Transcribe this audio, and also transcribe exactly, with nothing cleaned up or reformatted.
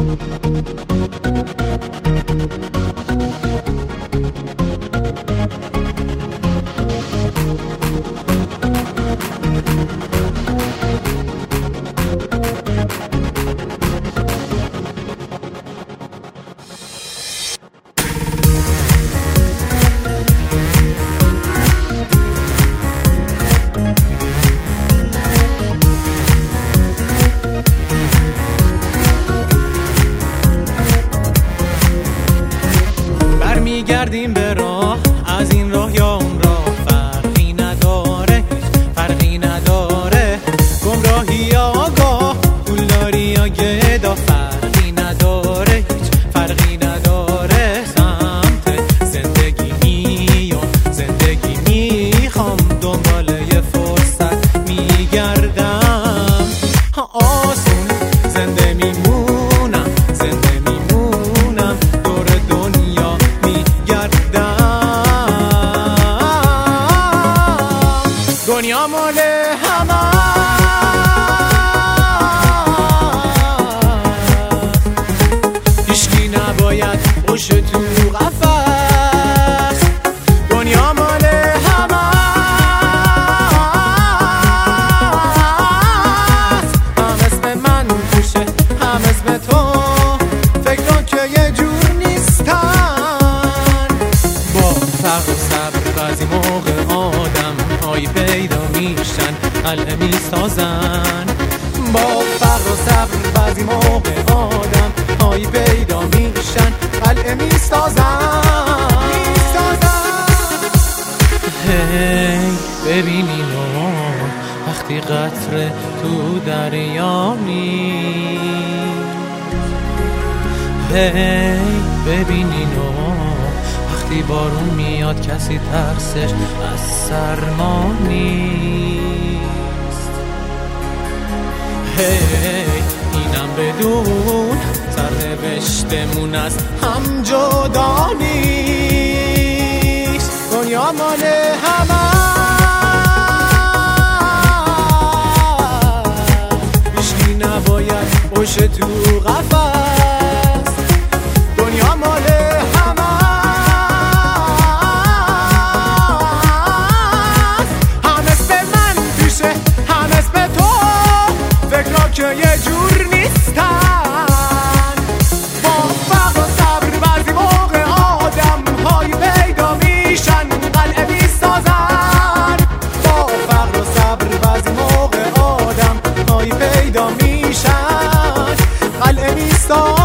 برمیگردیم به راه، از این راه یا اون راه، فرقی نداره، هیچ فرقی نداره. گمراهی یا آگاه، پولداری یا گدا، فرقی نداره، هیچ فرقی نداره. سمت زندگی میام، زندگی میخوام، دنبال یه فرصت میگردم. آسون زنده میمونم، زنده میمونم، دور دنیا میگردم. دنیا مال همه، هیچکی نباید باشه تو قفس. دنیا مال همه، هم اسم من توشه، هم اسم تو. فکران که یه جور نیستن. با فقر و صبر بعضی موقع آدم هایی پیدا میشن، قلعه میسازن. با فقر و صبر بعضی موقع آدم هایی پیدا میشن، قلعه میسازن. هی ببین اینو، وقتی قطره تو دریا نیست. هی ببین اینو، وقتی بارون میاد کسی ترسش از سرما نیست. هی اینم بدون سرنوشتمون از هم جدا نیست. دنیا مال همه، هیچکی نباید باشه تو قفس. دنیا مال همه، هم اسم من توشه، هم اسم تو. فکرها که یه جور نیستن. با فقر و صبر بعضی موقع آدم هایی پیدا میشن، قلعه میسازن. با فقر و صبر بعضی موقع آدم هایی پیدا میشن، قلعه میسازن.